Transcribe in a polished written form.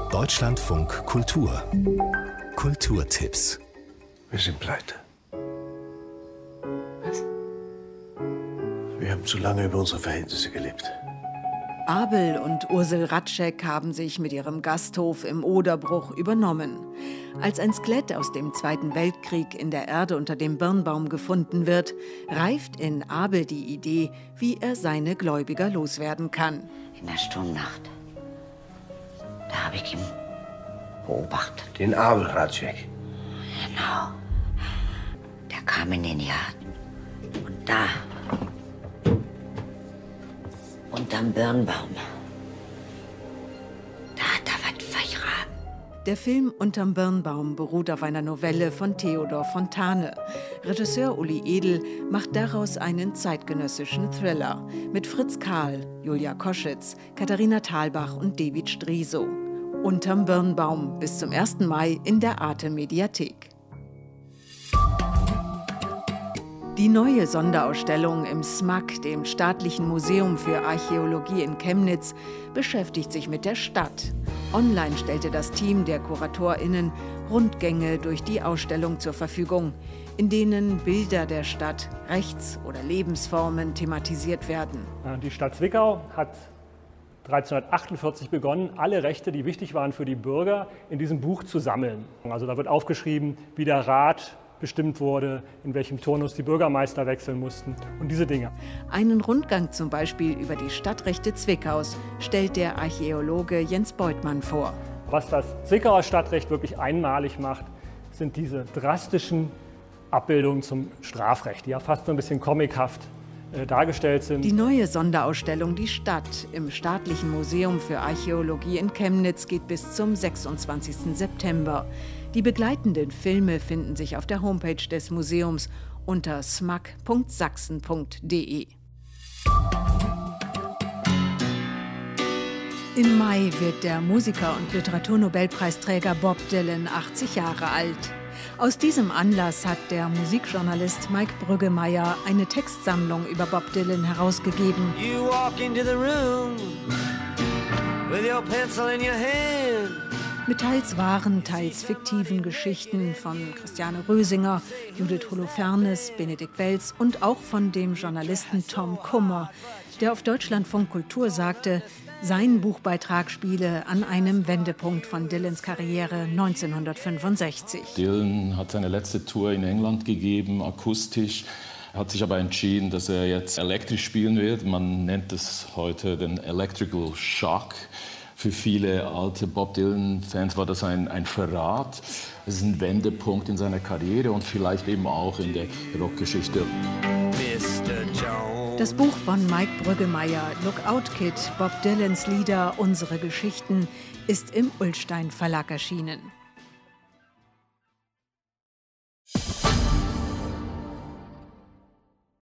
Deutschlandfunk Kultur. Kulturtipps. Wir sind pleite. Was? Wir haben zu lange über unsere Verhältnisse gelebt. Abel und Ursel Ratschek haben sich mit ihrem Gasthof im Oderbruch übernommen. Als ein Skelett aus dem Zweiten Weltkrieg in der Erde unter dem Birnbaum gefunden wird, reift in Abel die Idee, wie er seine Gläubiger loswerden kann. In der Sturmnacht. Da habe ich ihn beobachtet. Den Abel Ratschek. Genau. Der kam in den Garten. Und da, unterm Birnbaum, da hat er was vergraben. Der Film Unterm Birnbaum beruht auf einer Novelle von Theodor Fontane. Regisseur Uli Edel macht daraus einen zeitgenössischen Thriller mit Fritz Kahl, Julia Koschitz, Katharina Thalbach und David Striso. Unterm Birnbaum bis zum 1. Mai in der Arte Mediathek. Die neue Sonderausstellung im SMAK, dem Staatlichen Museum für Archäologie in Chemnitz, beschäftigt sich mit der Stadt. Online stellte das Team der KuratorInnen Rundgänge durch die Ausstellung zur Verfügung, in denen Bilder der Stadt, Rechts- oder Lebensformen thematisiert werden. Die Stadt Zwickau hat 1348 begonnen, alle Rechte, die wichtig waren für die Bürger, in diesem Buch zu sammeln. Also da wird aufgeschrieben, wie der Rat bestimmt wurde, in welchem Turnus die Bürgermeister wechseln mussten und diese Dinge. Einen Rundgang zum Beispiel über die Stadtrechte Zwickaus stellt der Archäologe Jens Beutmann vor. Was das Zwickauer Stadtrecht wirklich einmalig macht, sind diese drastischen Abbildungen zum Strafrecht, die ja fast so ein bisschen comichaft dargestellt sind. Die neue Sonderausstellung Die Stadt im Staatlichen Museum für Archäologie in Chemnitz geht bis zum 26. September. Die begleitenden Filme finden sich auf der Homepage des Museums unter smak.sachsen.de. Im Mai wird der Musiker und Literaturnobelpreisträger Bob Dylan 80 Jahre alt. Aus diesem Anlass hat der Musikjournalist Mike Brüggemeier eine Textsammlung über Bob Dylan herausgegeben. You walk into the room with your pencil in your hand. Mit teils wahren, teils fiktiven Geschichten von Christiane Rösinger, Judith Holofernes, Benedikt Welz und auch von dem Journalisten Tom Kummer, der auf Deutschlandfunk Kultur sagte, sein Buchbeitrag spiele an einem Wendepunkt von Dylans Karriere 1965. Dylan hat seine letzte Tour in England gegeben, akustisch, hat sich aber entschieden, dass er jetzt elektrisch spielen wird. Man nennt es heute den Electrical Shock. Für viele alte Bob Dylan-Fans war das ein Verrat. Es ist ein Wendepunkt in seiner Karriere und vielleicht eben auch in der Rockgeschichte. Das Buch von Mike Brüggemeier, Lookout Kid, Bob Dylans Lieder, unsere Geschichten, ist im Ullstein Verlag erschienen.